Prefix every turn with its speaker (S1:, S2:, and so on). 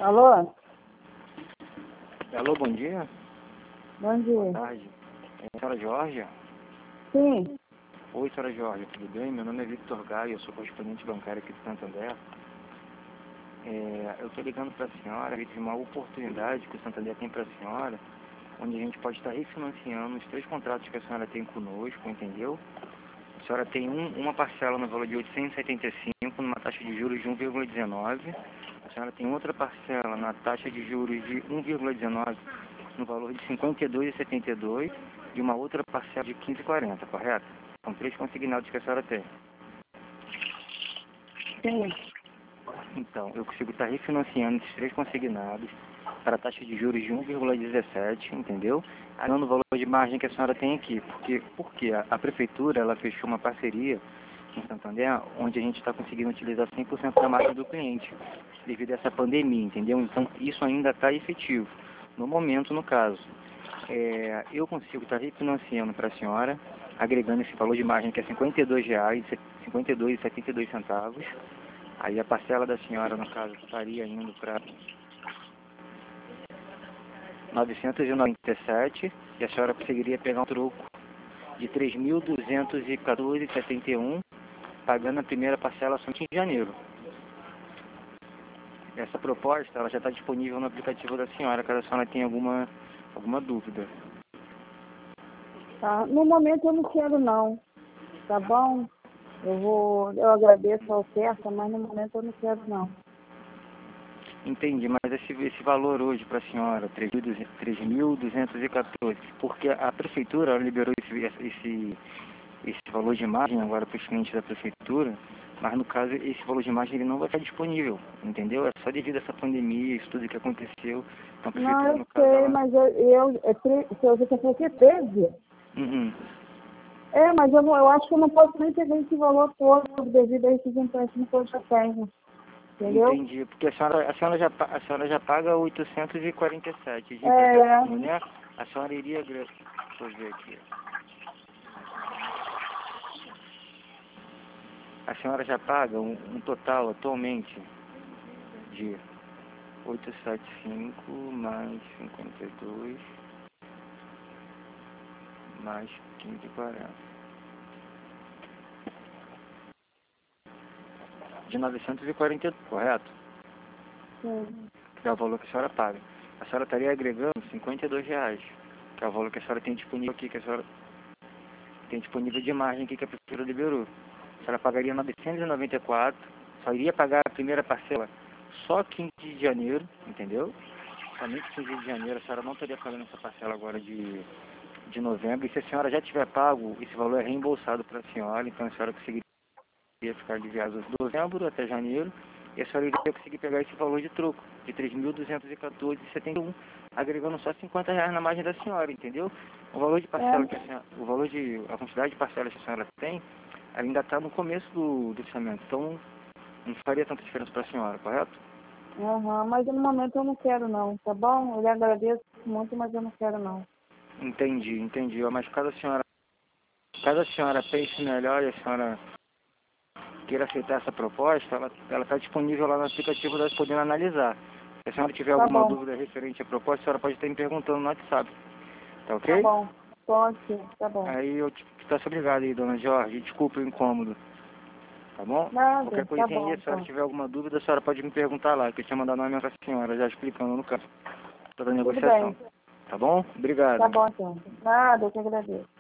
S1: Alô?
S2: Alô, bom dia.
S1: Bom
S2: Boa
S1: dia.
S2: tarde. É a senhora Georgia?
S1: Sim.
S2: Oi, senhora Georgia, tudo bem? Meu nome é Victor Gaio, eu sou correspondente bancário aqui de Santander. Eu estou ligando para a senhora de uma oportunidade que o Santander tem para a senhora, onde a gente pode estar refinanciando os 3 contratos que a senhora tem conosco, entendeu? A senhora tem uma parcela no valor de 875, numa taxa de juros de 1,19. A senhora tem outra parcela na taxa de juros de 1,19, no valor de 52,72, e uma outra parcela de 15,40, correto? São 3 consignados que a senhora tem.
S1: Sim.
S2: Então, eu consigo estar refinanciando esses 3 consignados para a taxa de juros de 1,17, entendeu? Pagando o valor de margem que a senhora tem aqui. Porque a prefeitura ela fechou uma parceria em Santander, onde a gente está conseguindo utilizar 100% da margem do cliente, devido a essa pandemia, entendeu? Então, isso ainda está efetivo. No momento, no caso, eu consigo estar refinanciando para a senhora, agregando esse valor de margem que é R$ 52,00, R$ 52,72. Aí a parcela da senhora, no caso, estaria indo para 997, e a senhora conseguiria pegar um troco de 3.214,71, pagando a primeira parcela somente em janeiro. Essa proposta ela já está disponível no aplicativo da senhora, caso a senhora tenha alguma dúvida.
S1: Tá. No momento eu não quero não. Tá bom? Eu agradeço a oferta, mas no momento eu não quero não.
S2: Entendi, mas esse valor hoje para a senhora, 3.214, porque a prefeitura ela liberou esse valor de margem agora para os clientes da prefeitura, mas no caso esse valor de margem ele não vai estar disponível, entendeu? É só devido a essa pandemia, isso tudo que aconteceu. Então a
S1: Não,
S2: prefeitura
S1: eu
S2: no caso
S1: sei,
S2: ela...
S1: mas você falou que é 13?
S2: Uhum.
S1: Mas eu acho que eu não posso nem pegar esse valor todo devido a esses empréstimos que eu já tenho. Entendeu?
S2: Entendi, porque a senhora já paga 847 de
S1: É,
S2: empréstimo, né? A senhora iria... Deixa eu ver aqui. A senhora já paga um total atualmente de 875 mais 52 mais 15,40. De 940, correto?
S1: sim.
S2: Que é o valor que a senhora paga. A senhora estaria agregando R$ 52, que é o valor que a senhora tem disponível aqui, que a senhora tem disponível de margem aqui que a prefeitura liberou. A senhora pagaria 994, só iria pagar a primeira parcela só 15 de janeiro, entendeu? Somente 15 de janeiro, a senhora não estaria pagando essa parcela agora de novembro. E se a senhora já tiver pago, esse valor é reembolsado para a senhora, então a senhora conseguiria ficar aliviada de dezembro até janeiro, e a senhora iria conseguir pegar esse valor de troco, de 3.214,71, agregando só R$ 50 na margem da senhora, entendeu? O valor de parcela que a senhora, a quantidade de parcelas que a senhora tem, ela ainda está no começo do orçamento, então não faria tanta diferença para a senhora, correto?
S1: Mas no momento eu não quero não, tá bom? Eu lhe agradeço muito, mas eu não quero não.
S2: Entendi. Mas caso a senhora pense melhor e a senhora queira aceitar essa proposta, ela está disponível lá no aplicativo da podendo analisar. Se a senhora tiver
S1: Tá
S2: alguma
S1: bom,
S2: dúvida referente à proposta, a senhora pode estar me perguntando no WhatsApp. Tá
S1: tá
S2: ok?
S1: bom. Pode sim, tá bom.
S2: Aí eu te peço obrigado aí, dona Jorge. Desculpa o incômodo. Tá bom?
S1: Nada,
S2: Qualquer
S1: tá
S2: coisinha aí,
S1: bom
S2: se a senhora
S1: então.
S2: tiver alguma dúvida, a senhora pode me perguntar lá, que eu tinha mandado uma mensagem para a senhora, já explicando no caso toda a
S1: Tudo
S2: negociação.
S1: bem,
S2: Tá bom?
S1: tá
S2: Obrigado.
S1: bom então. Nada, eu que agradeço.